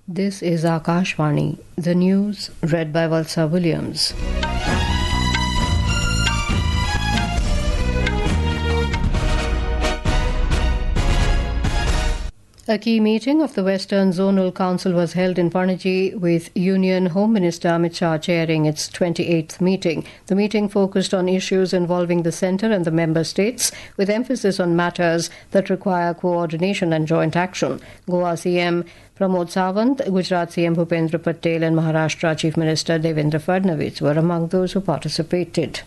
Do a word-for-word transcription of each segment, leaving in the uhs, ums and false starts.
This is Akashvani, the news read by Valsa Williams. A key meeting of the Western Zonal Council was held in Panaji, with Union Home Minister Amit Shah chairing its twenty-eighth meeting. The meeting focused on issues involving the centre and the member states, with emphasis on matters that require coordination and joint action. Goa C M Pramod Sawant, Gujarat C M Bhupendra Patel and Maharashtra Chief Minister Devendra Fadnavis were among those who participated.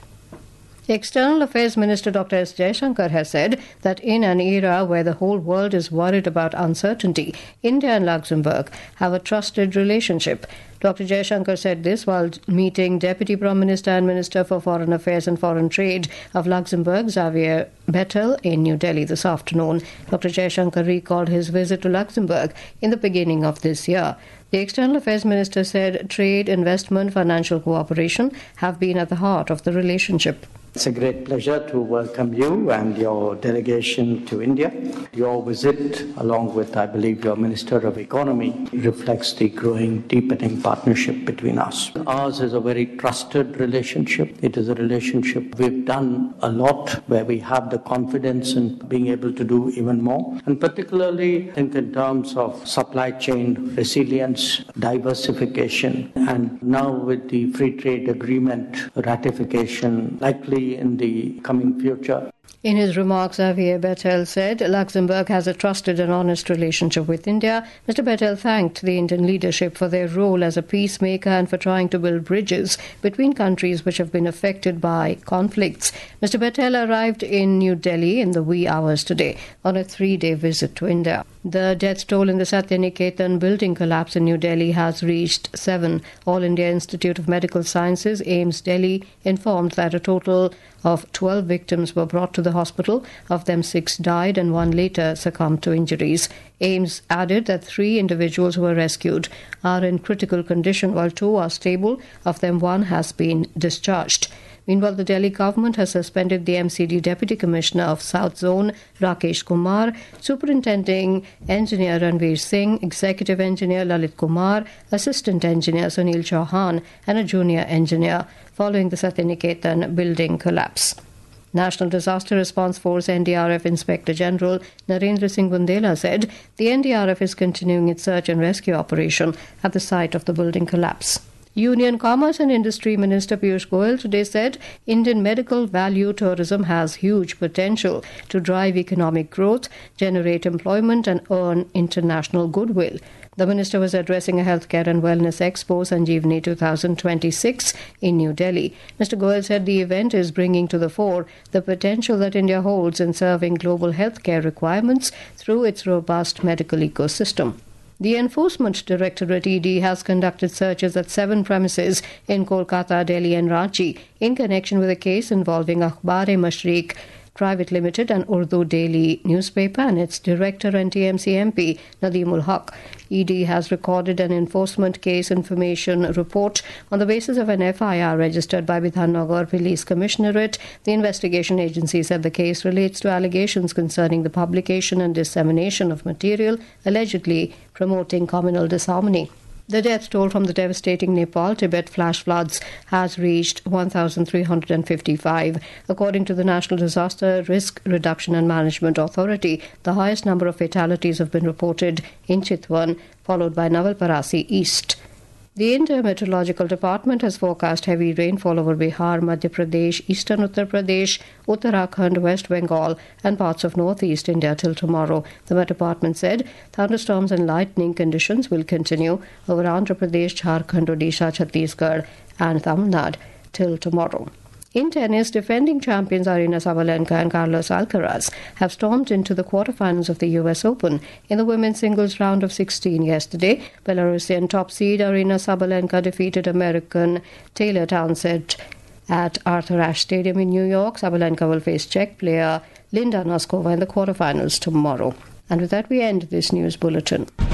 External Affairs Minister Doctor S. Jaishankar has said that in an era where the whole world is worried about uncertainty, India and Luxembourg have a trusted relationship. Doctor Jaishankar said this while meeting Deputy Prime Minister and Minister for Foreign Affairs and Foreign Trade of Luxembourg, Xavier Bettel, in New Delhi this afternoon. Doctor Jaishankar recalled his visit to Luxembourg in the beginning of this year. The External Affairs Minister said trade, investment, financial cooperation have been at the heart of the relationship. It's a great pleasure to welcome you and your delegation to India. Your visit, along with, I believe, your Minister of Economy, reflects the growing, deepening partnership between us. Ours is a very trusted relationship. It is a relationship we've done a lot, where we have the confidence in being able to do even more. And particularly, I think in terms of supply chain resilience, diversification, and now with the free trade agreement ratification likely in the coming future. In his remarks, Xavier Bettel said Luxembourg has a trusted and honest relationship with India. Mister Bettel thanked the Indian leadership for their role as a peacemaker and for trying to build bridges between countries which have been affected by conflicts. Mister Bettel arrived in New Delhi in the wee hours today on a three-day visit to India. The death toll in the Satyaniketan building collapse in New Delhi has reached seven. All India Institute of Medical Sciences, AIIMS Delhi, informed that a total of twelve victims were brought to the hospital. Of them, six died and one later succumbed to injuries. AIIMS added that three individuals who were rescued are in critical condition, while two are stable. Of them, one has been discharged. Meanwhile, the Delhi government has suspended the M C D Deputy Commissioner of South Zone, Rakesh Kumar, Superintending Engineer Ranveer Singh, Executive Engineer Lalit Kumar, Assistant Engineer Sunil Chauhan, and a Junior Engineer, following the Satyaniketan building collapse. National Disaster Response Force N D R F Inspector General Narendra Singh Bundela said the N D R F is continuing its search and rescue operation at the site of the building collapse. Union Commerce and Industry Minister Piyush Goyal today said Indian medical value tourism has huge potential to drive economic growth, generate employment and earn international goodwill. The minister was addressing a healthcare and wellness expo, Sanjeevani twenty twenty-six, in New Delhi. Mister Goyal said the event is bringing to the fore the potential that India holds in serving global healthcare requirements through its robust medical ecosystem. The Enforcement Directorate E D has conducted searches at seven premises in Kolkata, Delhi and Ranchi in connection with a case involving Akhbar-e-Mashriq Private Limited, an Urdu daily newspaper, and its director and T M C M P Nadeemul Haq. E D has recorded an enforcement case information report on the basis of an F I R registered by Bidhannagar Police Commissionerate. The investigation agency said the case relates to allegations concerning the publication and dissemination of material allegedly promoting communal disharmony. The death toll from the devastating Nepal-Tibet flash floods has reached one thousand three hundred fifty-five. According to the National Disaster Risk Reduction and Management Authority, the highest number of fatalities have been reported in Chitwan, followed by Navalparasi East. The India Meteorological Department has forecast heavy rainfall over Bihar, Madhya Pradesh, Eastern Uttar Pradesh, Uttarakhand, West Bengal and parts of northeast India till tomorrow. The Met Department said thunderstorms and lightning conditions will continue over Andhra Pradesh, Jharkhand, Odisha, Chhattisgarh and Tamil Nadu till tomorrow. In tennis, defending champions Aryna Sabalenka and Carlos Alcaraz have stormed into the quarterfinals of the U S Open in the women's singles round of sixteen yesterday. Belarusian top seed Aryna Sabalenka defeated American Taylor Townsend at Arthur Ashe Stadium in New York. Sabalenka will face Czech player Linda Noskova in the quarterfinals tomorrow. And with that, we end this news bulletin.